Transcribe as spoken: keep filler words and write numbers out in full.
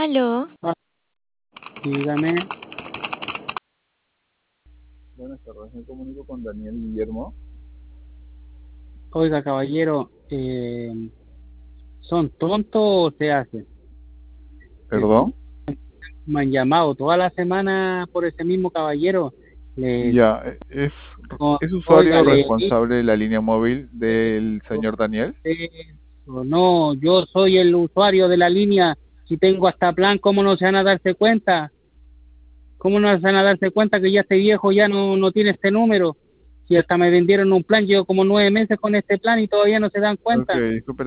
Aló. Ah, dígame, Buenas tardes, me comunico con Daniel Guillermo. oiga caballero, eh, ¿son tontos o se hacen? Que ¿Perdón? me han llamado toda la semana por ese mismo caballero. Le, Ya, e- ¿es, no, es oiga, usuario le responsable de la línea móvil del señor Daniel? no, yo soy el usuario de la línea. Si tengo hasta plan, ¿cómo no se van a darse cuenta? ¿Cómo no se van a darse cuenta que ya este viejo ya no, no tiene este número? Si hasta me vendieron un plan, llevo como nueve meses con este plan y todavía no se dan Ok, cuenta. disculpe